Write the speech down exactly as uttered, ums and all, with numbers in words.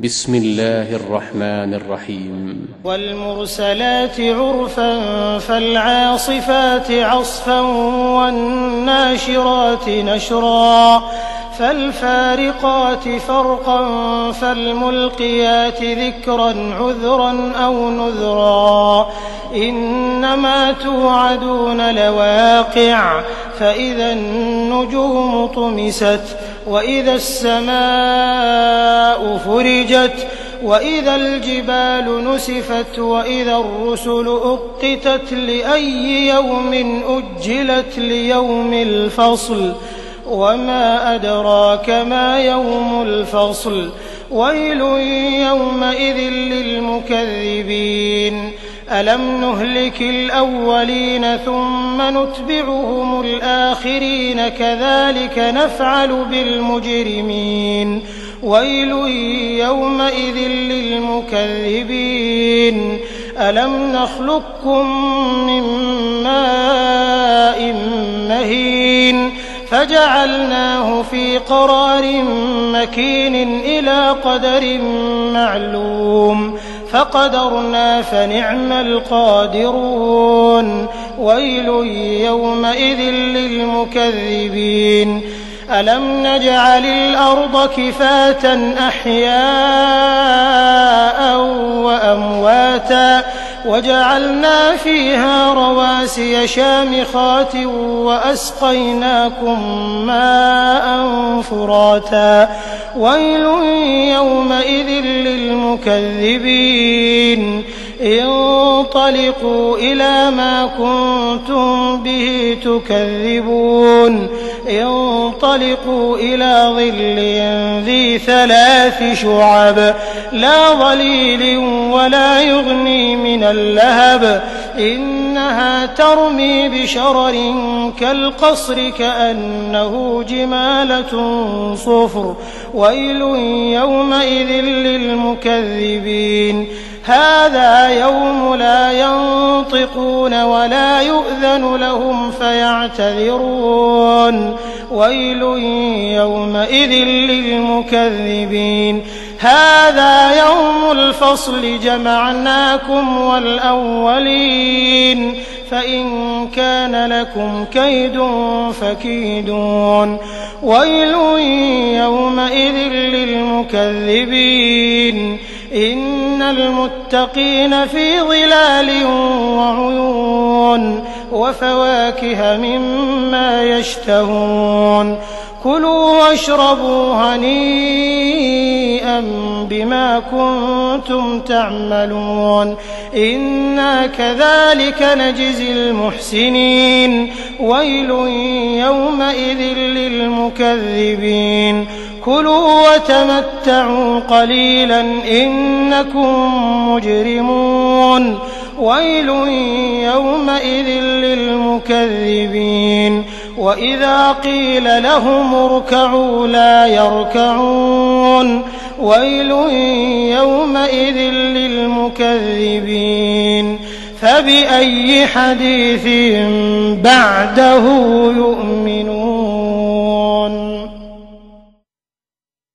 بسم الله الرحمن الرحيم والمرسلات عرفا فالعاصفات عصفا والناشرات نشرا فالفارقات فرقا فالملقيات ذكرا عذرا أو نذرا إنما توعدون لواقع فإذا النجوم طمست وإذا السماء فرجت وإذا الجبال نسفت وإذا الرسل أقتت لأي يوم أجلت ليوم الفصل وما أدراك ما يوم الفصل ويل يومئذ للمكذبين ألم نهلك الأولين ثم نتبعهم الآخرين كذلك نفعل بالمجرمين ويل يومئذ للمكذبين ألم نخلقكم من ماء مهين فجعلناه في قرار مكين إلى قدر معلوم فقدرنا فنعم القادرون ويل يومئذ للمكذبين ألم نجعل الأرض كفاة أحياء وأمواتا وجعلنا فيها رواسي شامخات وأسقيناكم ماء فراتا ويل يومئذ للمكذبين انطلقوا إلى ما كنتم به تكذبون انطلقوا إلى ظل ذي ثلاث شعب لا ظليل ولا يغني من اللهب إنها ترمي بشرر كالقصر كأنه جمالة صفر ويل يومئذ للمكذبين هذا يوم لا ينطقون ولا يؤذن لهم فيعتذرون ويل يومئذ للمكذبين هذا يوم الفصل جمعناكم والأولين فإن كان لكم كيد فكيدون ويل يومئذ للمكذبين إن المتقين في ظلال وعيون وفواكه مما يشتهون كلوا واشربوا هنيئا بما كنتم تعملون إنا كذلك نجزي المحسنين ويل يومئذ للمكذبين كلوا وتمتعوا قليلا إنكم مجرمون ويل يومئذ للمكذبين وإذا قيل لهم اركعوا لا يركعون ويل يومئذ للمكذبين فبأي حديث بعده يؤمنون.